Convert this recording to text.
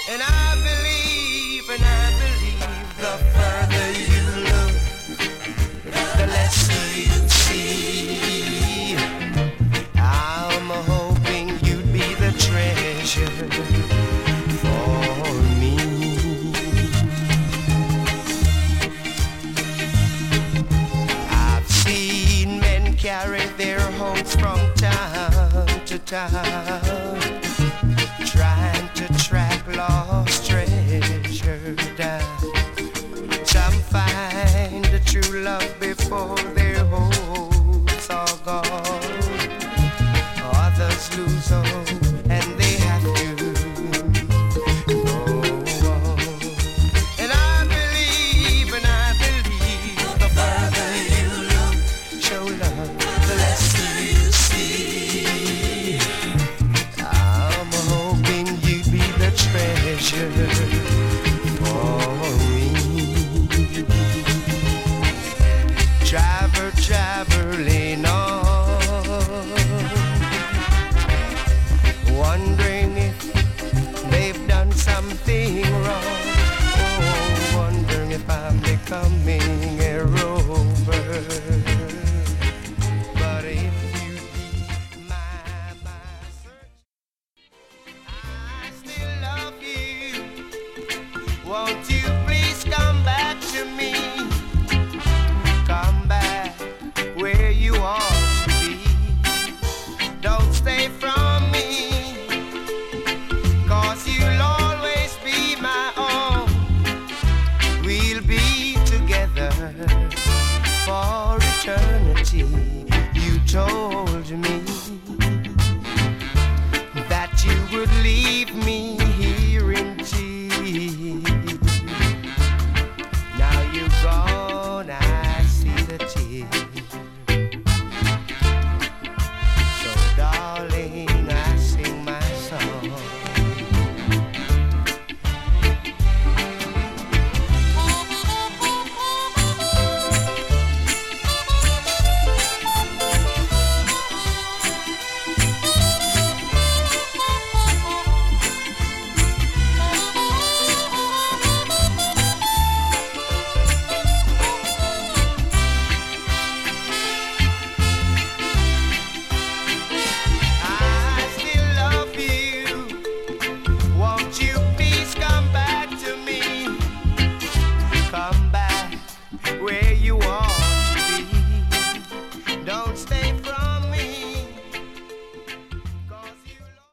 And I believe the further you look, the less you see. I'm hoping you'd be the treasure for me. I've seen men carry their hopes from town to town, trying to track lost treasure down. Some find the true love before